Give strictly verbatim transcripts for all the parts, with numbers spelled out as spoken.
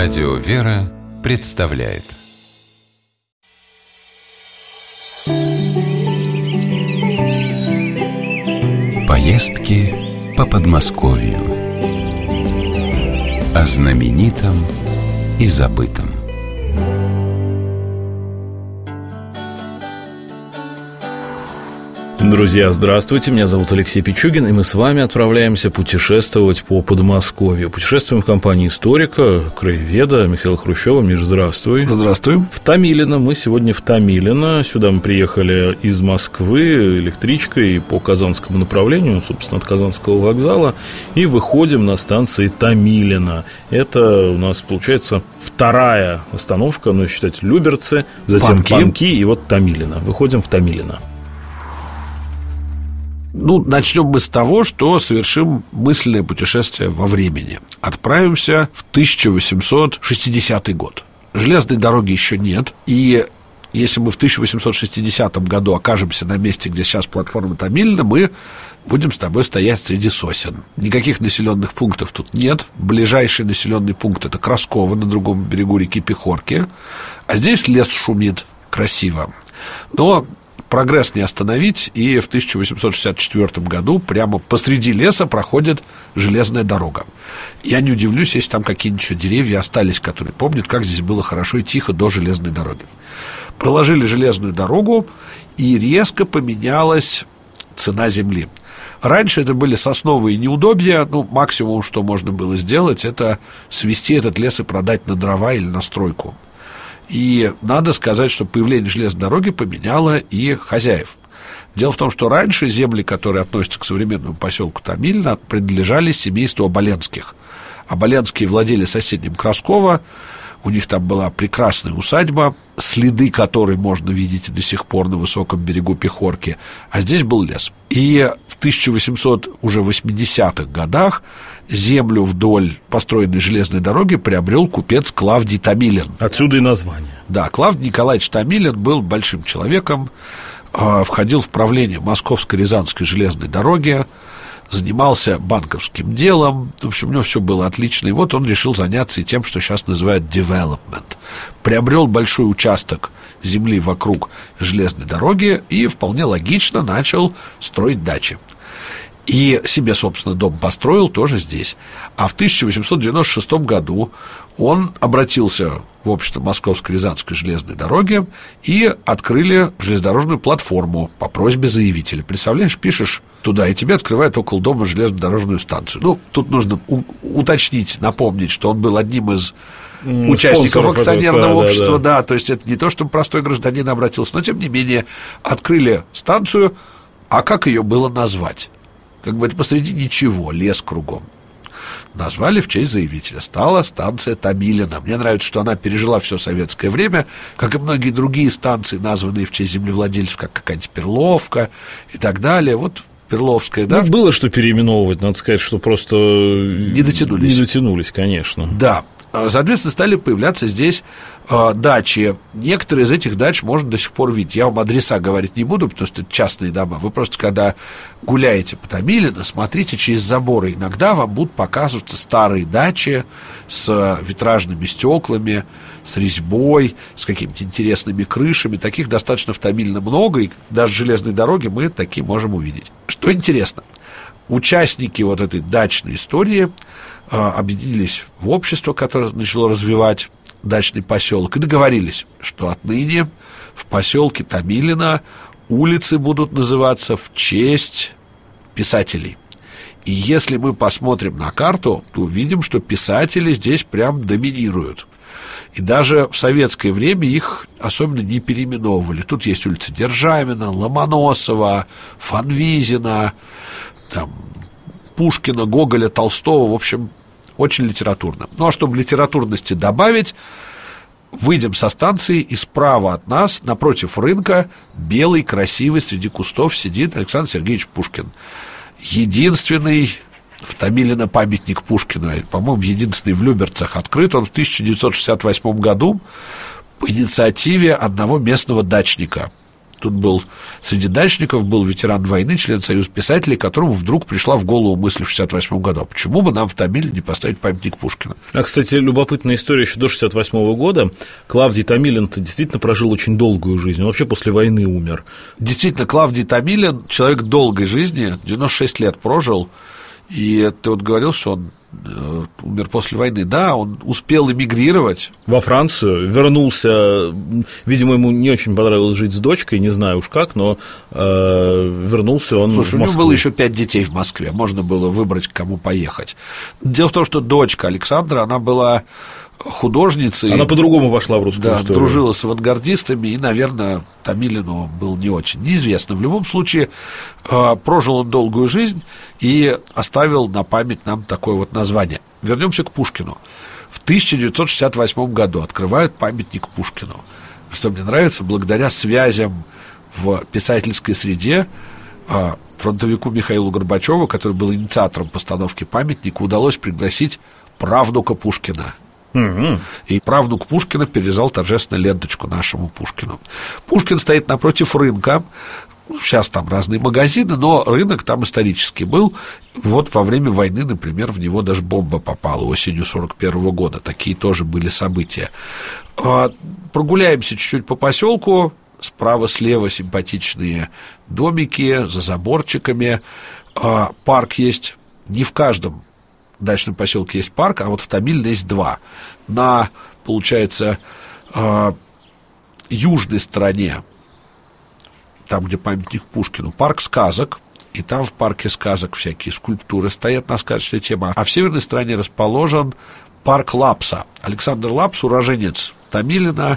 Радио «Вера» представляет поездки по Подмосковью. О знаменитом и забытом. Друзья, здравствуйте, меня зовут Алексей Пичугин, и мы с вами отправляемся путешествовать по Подмосковью. Путешествуем в компании историка, краеведа Михаила Хрущева. Миш, здравствуй. Здравствуй. В Томилино, мы сегодня в Томилино. Сюда мы приехали из Москвы электричкой по казанскому направлению, собственно, от Казанского вокзала, и выходим на станции Томилино. Это у нас, получается, вторая остановка, ну, считать, Люберцы, затем Панки. Панки и вот Томилино. Выходим в Томилино. Ну, начнем мы с того, что совершим мысленное путешествие во времени. Отправимся в тысяча восемьсот шестидесятый год. Железной дороги еще нет, и если мы в тысяча восемьсот шестидесятом году окажемся на месте, где сейчас платформа Томилино, мы будем с тобой стоять среди сосен. Никаких населенных пунктов тут нет. Ближайший населенный пункт — это Красково на другом берегу реки Пехорки. А здесь лес шумит красиво. Но прогресс не остановить, и в тысяча восемьсот шестьдесят четвёртом году прямо посреди леса проходит железная дорога. Я не удивлюсь, если там какие-нибудь еще деревья остались, которые помнят, как здесь было хорошо и тихо до железной дороги. Проложили железную дорогу, и резко поменялась цена земли. Раньше это были сосновые неудобья. Ну, максимум, что можно было сделать, это свести этот лес и продать на дрова или на стройку. И надо сказать, что появление железной дороги поменяло и хозяев. Дело в том, что раньше земли, которые относятся к современному поселку Томилино, принадлежали семейству Оболенских. Оболенские владели соседним Красково. У них там была прекрасная усадьба, следы которой можно видеть и до сих пор на высоком берегу Пехорки. А здесь был лес. И в тысяча восемьсот восьмидесятых годах землю вдоль построенной железной дороги приобрел купец Клавдий Томилин. Отсюда и название. Да, Клавдий Николаевич Томилин был большим человеком, входил в правление Московско-Рязанской железной дороги, занимался банковским делом. В общем, у него все было отлично. И вот он решил заняться и тем, что сейчас называют development. Приобрел большой участок земли вокруг железной дороги и вполне логично начал строить дачи. И себе, собственно, дом построил тоже здесь. А в тысяча восемьсот девяносто шестом году он обратился в общество Московско-Рязанской железной дороги и открыли железнодорожную платформу по просьбе заявителя. Представляешь, пишешь туда, и тебе открывают около дома железнодорожную станцию. Ну, тут нужно у- уточнить, напомнить, что он был одним из участников акционерного этого, общества, да, да. да, то есть это не то, что простой гражданин обратился, но, тем не менее, открыли станцию, а как ее было назвать? Как бы это посреди ничего, лес кругом. Назвали в честь заявителя. Стала станция Томилино. Мне нравится, что она пережила все советское время, как и многие другие станции, названные в честь землевладельцев, как какая-нибудь Перловка и так далее. Вот Перловская, да? Ну, было что переименовывать, надо сказать, что просто Не дотянулись. Не дотянулись, конечно. Да. Соответственно, стали появляться здесь э, дачи. Некоторые из этих дач можно до сих пор видеть. Я вам адреса говорить не буду, потому что это частные дома. Вы просто, когда гуляете по Томилино, смотрите через заборы. Иногда вам будут показываться старые дачи с витражными стеклами, с резьбой, с какими-то интересными крышами. Таких достаточно в Томилино много, и даже с железной дороги мы такие можем увидеть. Что интересно, участники вот этой дачной истории объединились в общество, которое начало развивать дачный поселок, и договорились, что отныне в поселке Томилино улицы будут называться в честь писателей. И если мы посмотрим на карту, то увидим, что писатели здесь прям доминируют. И даже в советское время их особенно не переименовывали. Тут есть улица Державина, Ломоносова, Фанвизина, там, Пушкина, Гоголя, Толстого, в общем, очень литературно. Ну, а чтобы литературности добавить, выйдем со станции, и справа от нас, напротив рынка, белый, красивый, среди кустов сидит Александр Сергеевич Пушкин. Единственный в Томилино памятник Пушкину, по-моему, единственный в Люберцах. Открыт он в тысяча девятьсот шестьдесят восьмом году по инициативе одного местного дачника. Тут был среди дачников, был ветеран войны, член Союза писателей, которому вдруг пришла в голову мысль в шестьдесят восьмом году: а почему бы нам в Томиле не поставить памятник Пушкину? А, кстати, любопытная история еще до шестьдесят восьмого года. Клавдий Томилин-то действительно прожил очень долгую жизнь, он вообще после войны умер. Действительно, Клавдий Томилин — человек долгой жизни, девяносто шесть лет прожил, и ты вот говорил, что он умер после войны. Да, он успел эмигрировать во Францию, вернулся, видимо, ему не очень понравилось жить с дочкой, не знаю уж как, но э, вернулся он Слушай, в Москву. у него было еще пять детей в Москве, можно было выбрать, к кому поехать. Дело в том, что дочка Александра, она была художницей. Она по-другому вошла в русскую да, историю. Дружила с авангардистами, и, наверное, Томилину был не очень. Неизвестно. В любом случае, прожил он долгую жизнь и оставил на память нам такое вот название. Вернемся к Пушкину. В тысяча девятьсот шестьдесят восьмом году открывают памятник Пушкину. Что мне нравится, благодаря связям в писательской среде, фронтовику Михаилу Горбачеву, который был инициатором постановки памятника, удалось пригласить правнука Пушкина. Угу. И правнук Пушкина перевязал торжественно ленточку нашему Пушкину. Пушкин стоит напротив рынка. Сейчас там разные магазины, но рынок там исторический был. Вот во время войны, например, в него даже бомба попала осенью сорок первого года. Такие тоже были события. Прогуляемся чуть-чуть по поселку. Справа-слева симпатичные домики за заборчиками. Парк есть. Не в каждом в дачном поселке есть парк, а вот в Томилино есть два. На, получается, э, южной стороне, там, где памятник Пушкину, парк сказок, и там в парке сказок всякие скульптуры стоят на сказочные темы. А в северной стороне расположен парк Лапса. Александр Лапс, уроженец Томилина,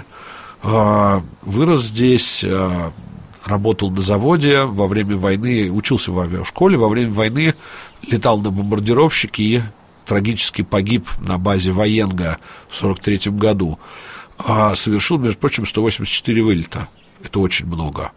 э, вырос здесь, э, работал на заводе во время войны, учился в авиашколе, во время войны летал на бомбардировщике и трагически погиб на базе Военга в сорок третьем году. А совершил, между прочим, сто восемьдесят четыре вылета. Это очень много.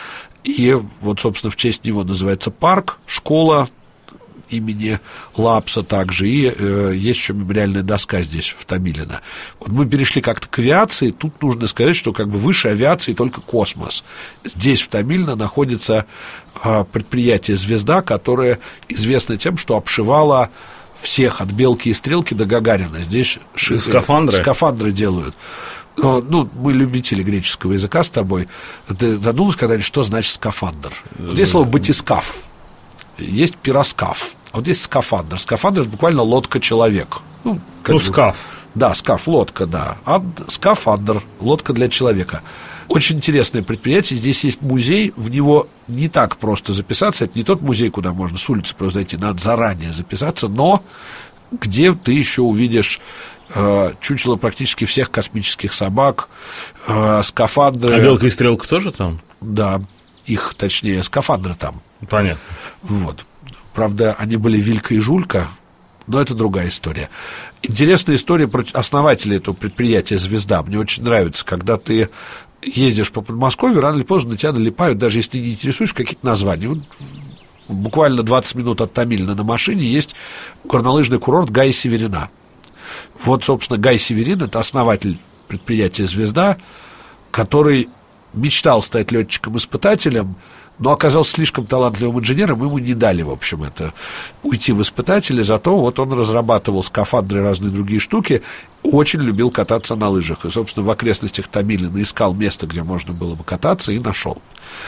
И вот, собственно, в честь него называется парк, школа имени Лапса также, и э, есть еще мемориальная доска здесь, в Томилино. Вот мы перешли как-то к авиации, тут нужно сказать, что как бы выше авиации только космос. Здесь, в Томилино, находится э, предприятие «Звезда», которое известно тем, что обшивало всех от «Белки и стрелки» до Гагарина. Здесь ши... скафандры. скафандры делают. Ну, мы любители греческого языка с тобой. Ты задумался когда-нибудь, что значит скафандр? Здесь слово «батискаф». Есть пироскаф, а вот здесь скафандр. Скафандр — это буквально лодка-человек. Ну, ну скаф. Да, скаф, лодка, да. А скафандр, лодка для человека. Очень интересное предприятие. Здесь есть музей, в него не так просто записаться. Это не тот музей, куда можно с улицы просто зайти, надо заранее записаться, но где ты еще увидишь э, чучело практически всех космических собак, э, скафандры. А «Белка и стрелка» тоже там? Да, их, точнее, скафандры там. Понятно. Вот. Правда, они были Вилька и Жулька, но это другая история. Интересная история про основателя этого предприятия «Звезда». Мне очень нравится, когда ты ездишь по Подмосковью, рано или поздно на тебя налипают, даже если ты не интересуешься, какие-то названия. Вот буквально двадцать минут от Томилина на машине есть горнолыжный курорт Гая-Северина. Вот, собственно, Гай Северин — это основатель предприятия «Звезда», который мечтал стать летчиком-испытателем, но оказался слишком талантливым инженером, ему не дали, в общем, это уйти в испытатели, зато вот он разрабатывал скафандры и разные другие штуки, очень любил кататься на лыжах, и, собственно, в окрестностях Томилина искал место, где можно было бы кататься, и нашел.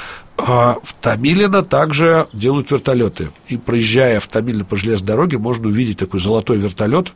А в Томилино также делают вертолеты, и, проезжая в Томилино по железной дороге, можно увидеть такой золотой вертолет,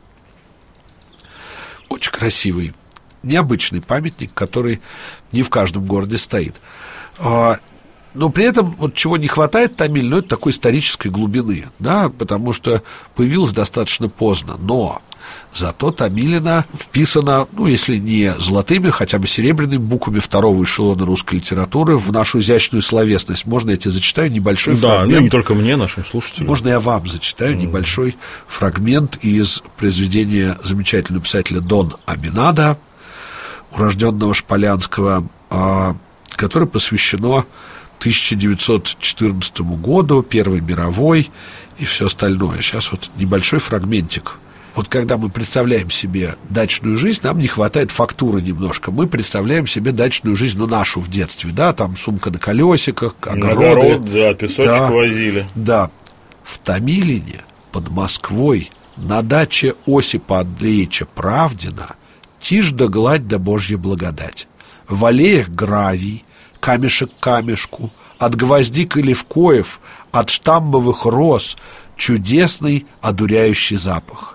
очень красивый, необычный памятник, который не в каждом городе стоит. Но при этом, вот чего не хватает Томилину, это такой исторической глубины, да, потому что появилось достаточно поздно, но зато Томилино вписано, ну, если не золотыми, хотя бы серебряными буквами второго эшелона русской литературы в нашу изящную словесность. Можно я тебе зачитаю небольшой да, фрагмент? Да, ну не только мне, нашим слушателям. Можно я вам зачитаю mm. небольшой фрагмент из произведения замечательного писателя Дон Аминада, урожденного Шполянского, которое посвящено тысяча девятьсот четырнадцатому году, Первой мировой и все остальное. Сейчас вот небольшой фрагментик Вот когда мы представляем себе дачную жизнь, нам не хватает фактуры немножко. Мы представляем себе дачную жизнь, ну, нашу в детстве, да, там сумка на колесиках, огороды. Огород, да, песочек да, возили. Да. В Томилине, под Москвой, на даче Осипа Андреевича Правдина тишь да гладь да Божья благодать. В аллеях гравий, камешек к камешку, от гвоздик и левкоев, от штамбовых роз чудесный одуряющий запах.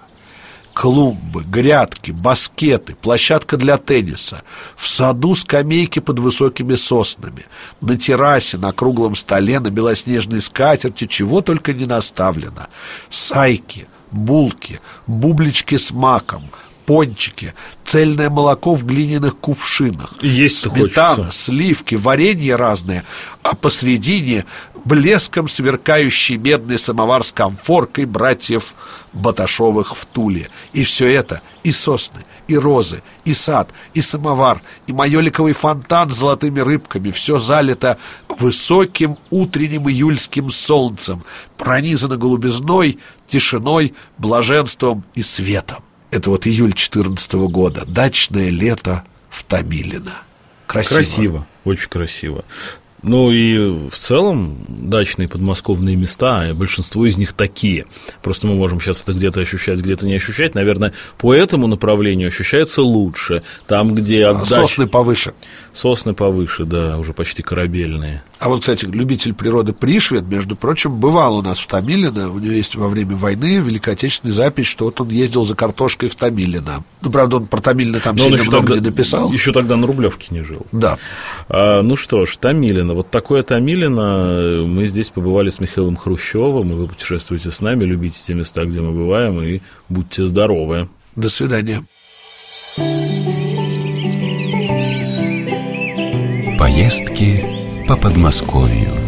Клумбы, грядки, баскеты, площадка для тенниса, в саду скамейки под высокими соснами, на террасе, на круглом столе, на белоснежной скатерти, чего только не наставлено. Сайки, булки, бублички с маком, пончики, цельное молоко в глиняных кувшинах, есть-то сметана, хочется. сливки, варенье разное, а посредине блеском сверкающий медный самовар с комфоркой братьев Баташовых в Туле. И все это, и сосны, и розы, и сад, и самовар, и майоликовый фонтан с золотыми рыбками, все залито высоким утренним июльским солнцем, пронизано голубизной, тишиной, блаженством и светом. Это вот июль четырнадцатого года, дачное лето в Томилино. Красиво. Красиво, очень красиво. Ну и в целом дачные подмосковные места, большинство из них такие. Просто мы можем сейчас это где-то ощущать, где-то не ощущать. Наверное, по этому направлению ощущается лучше. Там, где от дач... Сосны повыше. Сосны повыше, да, уже почти корабельные. А вот, кстати, любитель природы Пришвин, между прочим, бывал у нас в Томилино. У него есть во время войны Великой Отечественной запись, что вот он ездил за картошкой в Томилино. Ну, правда, он про Томилино там сильно много тогда, не написал. Еще тогда на Рублевке не жил. Да. А, ну что ж, Томилино. Вот такое Томилино. Мы здесь побывали с Михаилом Хрущевым, и вы путешествуете с нами, любите те места, где мы бываем, и будьте здоровы. До свидания. Поездки по Подмосковью.